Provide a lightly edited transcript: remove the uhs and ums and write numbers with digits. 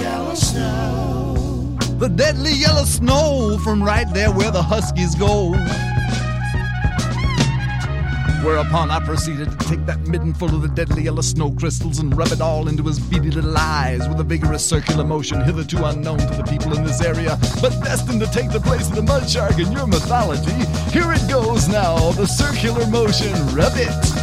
yellow snow. The deadly yellow snow from right there where the huskies go. Whereupon I proceeded to take that midden full of the deadly yellow snow crystals and rub it all into his beady little eyes with a vigorous circular motion hitherto unknown to the people in this area, but destined to take the place of the mud shark in your mythology. Here it goes now, the circular motion, rub it.